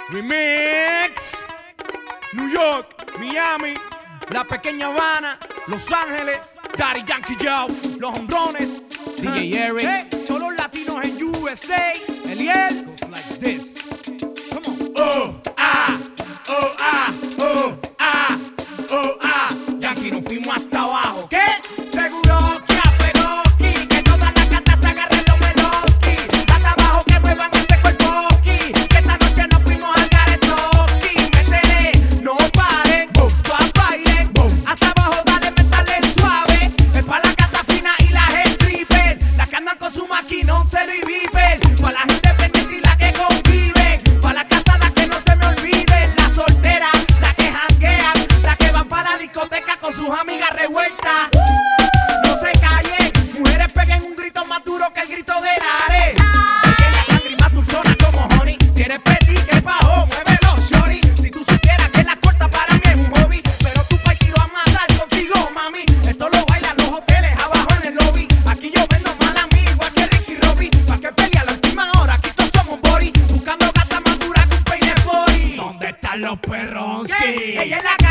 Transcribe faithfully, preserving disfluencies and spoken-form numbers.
Remix. New York, Miami, la pequeña Habana, Los Ángeles, Daddy Yankee Joe, los hombrones, D J Eric, hey, todos los latinos en U S A, Eliel, goes like this. Come on. Oh, ah, oh, ah, oh, ah, oh, ah. Yankee, nos fuimos hasta abajo. ¿Qué? Seguro que apegó aquí, que todas las gatas se agarren los meloski. Hasta abajo que muevan ese cuerpo aquí, que esta noche nos fuimos al garetoki. Métele, no paren, boom, bailen, boom. Hasta abajo dale, métale suave. Es pa' la gata fina y la stripper, las que andan con su maquinón, celo y viper. Pa' la gente pendiente y la que convive, pa' las casadas que no se me olviden, las solteras, las que janguean, las que van pa' la discoteca con sus amigas revueltas. No se callen, mujeres peguen un grito más duro que el grito de Lares. Pequeña sangre y más dulzona como honey. Si eres petit, que bajo, muévelo, shorty. Si tú supieras que la corta para mí es un hobby, pero tú pa' y lo a matar contigo, mami. Esto lo bailan los hoteles abajo en el lobby. Aquí yo vendo mal amigo, aquí es Ricky Robbie. Pa' que pelea a la última hora, aquí todos somos body. Buscando gata más dura que un peine body. ¿Dónde están los perronski? Ella es la